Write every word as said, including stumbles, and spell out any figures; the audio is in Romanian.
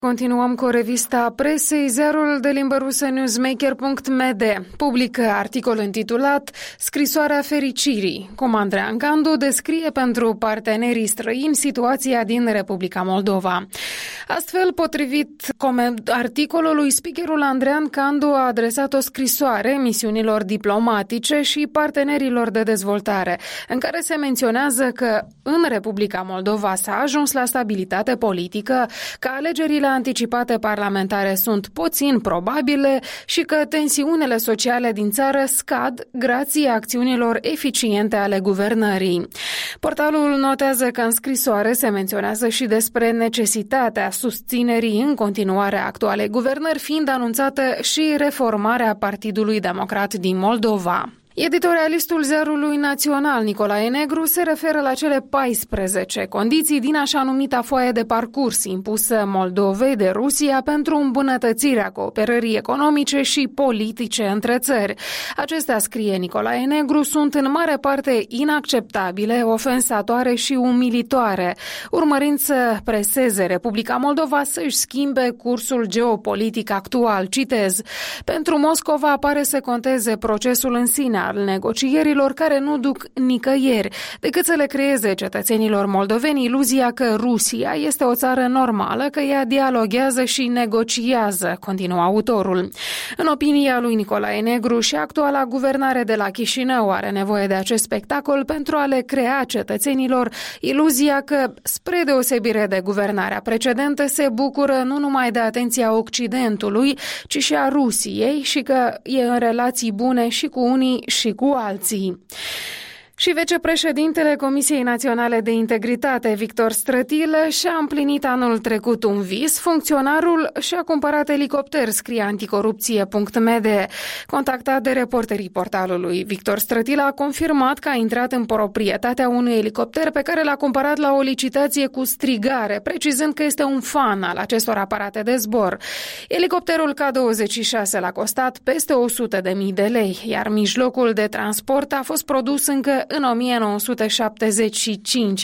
Continuăm cu revista presei. Ziarul de limbă rusă newsmaker punct m d publică articol intitulat Scrisoarea fericirii, cum Andrean Candu descrie pentru partenerii străini situația din Republica Moldova. Astfel, potrivit articolului, speakerul Andrean Candu a adresat o scrisoare misiunilor diplomatice și partenerilor de dezvoltare, în care se menționează că în Republica Moldova s-a ajuns la stabilitate politică, că alegerile anticipate parlamentare sunt puțin probabile și că tensiunile sociale din țară scad grație acțiunilor eficiente ale guvernării. Portalul notează că în scrisoare se menționează și despre necesitatea susținerii în continuare a actualei guvernări, fiind anunțată și reformarea Partidului Democrat din Moldova. Editorialistul Ziarului Național Nicolae Negru se referă la cele paisprezece condiții din așa numita foaie de parcurs impusă Moldovei de Rusia pentru îmbunătățirea cooperării economice și politice între țări. Acestea, scrie Nicolae Negru, sunt în mare parte inacceptabile, ofensatoare și umilitoare, urmărind să preseze Republica Moldova să-și schimbe cursul geopolitic actual. Citez: pentru Moscova pare să conteze procesul în sine al negocierilor, care nu duc nicăieri, decât să le creeze cetățenilor moldoveni iluzia că Rusia este o țară normală, că ea dialoghează și negociază, continuă autorul. În opinia lui Nicolae Negru, și actuala guvernare de la Chișinău are nevoie de acest spectacol pentru a le crea cetățenilor iluzia că, spre deosebire de guvernarea precedentă, se bucură nu numai de atenția Occidentului, ci și a Rusiei și că e în relații bune și cu unii și cu alții. Și vicepreședintele Comisiei Naționale de Integritate, Victor Strătilă, și-a împlinit anul trecut un vis. Funcționarul și-a cumpărat elicopter, scrie anticorupție punct m d. Contactat de reporterii portalului, Victor Strătilă a confirmat că a intrat în proprietatea unui elicopter pe care l-a cumpărat la o licitație cu strigare, precizând că este un fan al acestor aparate de zbor. Elicopterul K douăzeci și șase l-a costat peste o sută de mii de lei, iar mijlocul de transport a fost produs încă în o mie nouă sute șaptezeci și cinci.